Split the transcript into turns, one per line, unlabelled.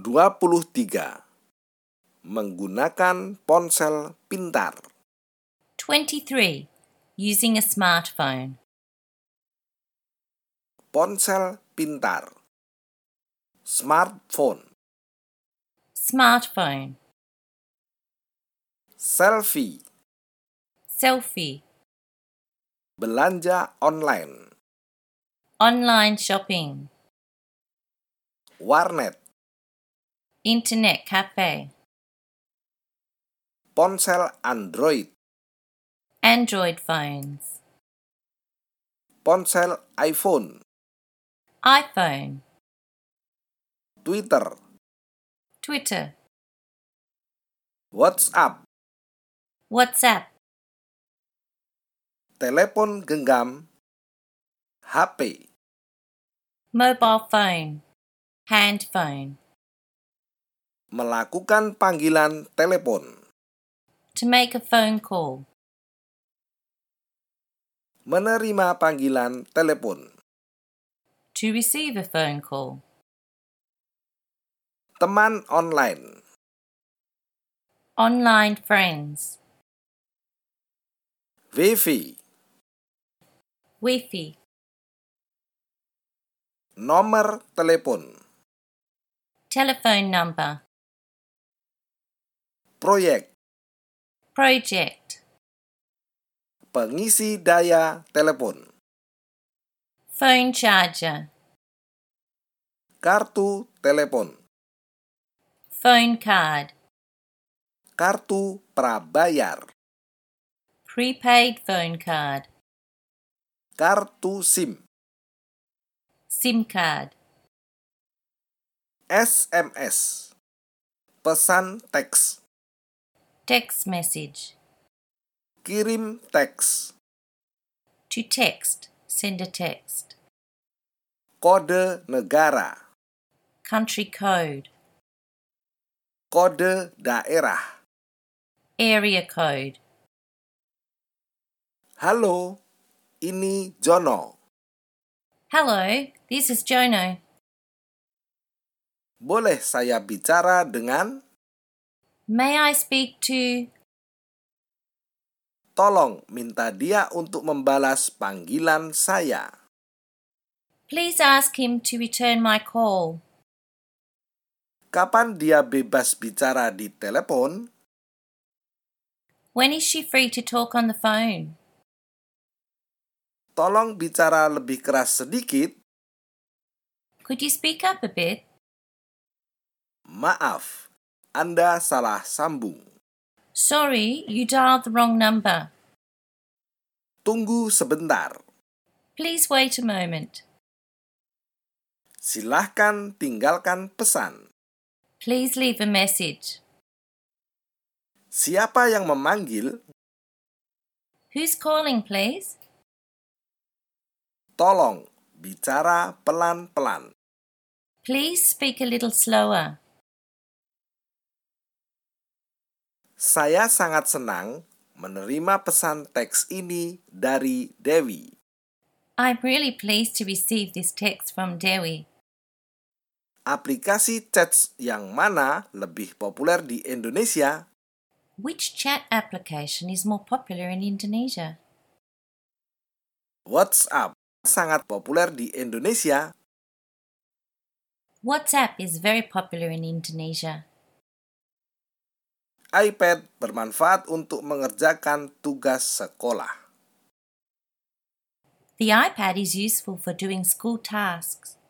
23. Menggunakan ponsel pintar.
23. Using a smartphone.
Ponsel pintar. Smartphone.
Smartphone.
Selfie.
Selfie.
Belanja online.
Online shopping.
Warnet.
Internet cafe.
Ponsel Android.
Android phones.
Ponsel iPhone.
iPhone.
Twitter.
Twitter.
WhatsApp.
WhatsApp.
Telepon genggam. HP.
Mobile phone. Hand phone.
Melakukan panggilan telepon.
To make a phone call.
Menerima panggilan telepon.
To receive a phone call.
Teman online.
Online friends.
Wifi.
Wi-Fi.
Nomor telepon.
Telephone number.
Proyek.
Project.
Pengisi daya telepon.
Phone charger.
Kartu telepon.
Phone card.
Kartu prabayar.
Prepaid phone card.
Kartu SIM.
SIM card.
SMS. Pesan teks.
Text message.
Kirim teks.
To text. Send a text.
Kode negara.
Country code.
Kode daerah.
Area code.
Halo, ini Jono.
Hello, this is Jono.
Boleh saya bicara dengan?
May I speak to?
Tolong minta dia untuk membalas panggilan saya.
Please ask him to return my call.
Kapan dia bebas bicara di telepon?
When is she free to talk on the phone?
Tolong bicara lebih keras sedikit.
Could you speak up a bit?
Maaf, Anda salah sambung.
Sorry, you dialed the wrong number.
Tunggu sebentar.
Please wait a moment.
Silahkan tinggalkan pesan.
Please leave a message.
Siapa yang memanggil?
Who's calling, please?
Tolong bicara pelan-pelan.
Please speak a little slower.
Saya sangat senang menerima pesan teks ini dari Dewi.
I'm really pleased to receive this text from Dewi.
Aplikasi chat yang mana lebih populer di Indonesia?
Which chat application is more popular in Indonesia?
WhatsApp sangat populer di Indonesia.
WhatsApp is very popular in Indonesia.
iPad bermanfaat untuk mengerjakan tugas sekolah.
The iPad is useful for doing school tasks.